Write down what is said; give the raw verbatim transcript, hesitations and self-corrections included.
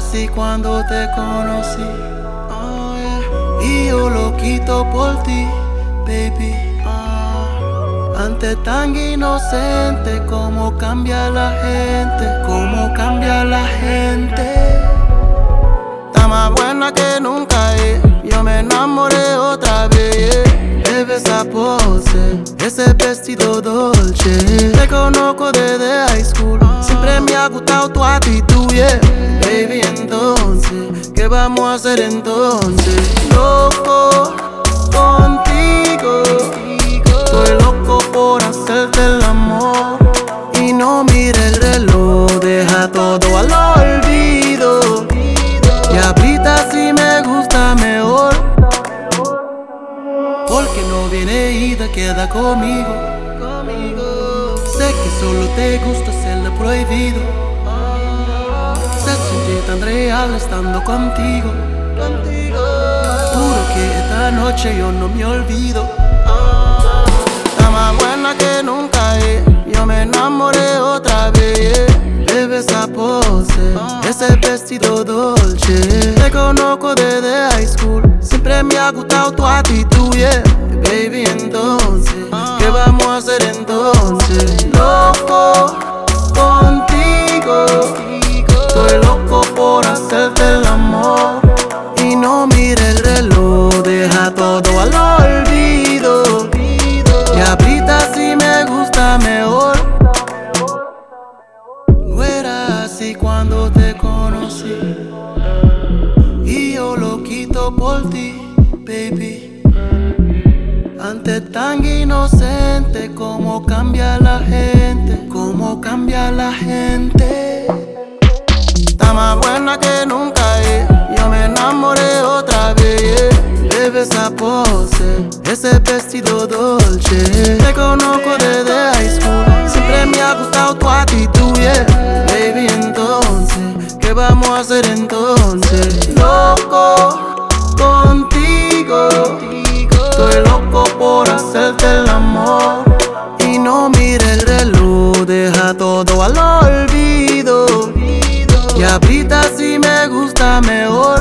así cuando te conocí, oh, yeah. Y yo lo quito por ti, baby. uh. Antes tan inocente, cómo cambia la gente, cómo cambia la gente. Está más buena que nunca, eh. Yo me enamoré otra vez, yeah. Bebe esa pose, ese vestido dolce. Te conozco desde high school, siempre me ha gustado tu actitud, yeah. Baby, entonces, ¿qué vamos a hacer entonces? Loco contigo, estoy loco por hacerte el amor. Y no mire el reloj, deja todo al olvido. Y ahorita si me gusta mejor, porque no viene y te queda conmigo. Sé que solo te gusta ser lo prohibido. Se siente tan real estando contigo. Juro que esta noche yo no me olvido. Está más buena que nunca, eh. Yo me enamoré otra vez, yeah. Bebe esa pose, ese vestido dolce. Te conozco desde high school, siempre me ha gustado tu actitud, yeah. Baby, entonces, ¿qué vamos a hacer entonces? Loco contigo, estoy loco por hacerte el amor. Y no mire el reloj, deja todo al olvido. Y ahorita si me gusta mejor. No era así cuando te conocí, y yo lo quito por ti, baby. Antes tan inocente, cómo cambia la gente, cómo cambia la gente. Está más buena que nunca, eh. Yo me enamoré otra vez, yeah. Bebe esa pose, ese vestido dolce. Te conozco desde high school, siempre me ha gustado tu actitud, yeah. Baby, entonces, ¿qué vamos a hacer entonces? Loco contigo, estoy loco por hacerte el amor. Y no mire el reloj, deja todo al olvido. Y ahorita si me gusta mejor.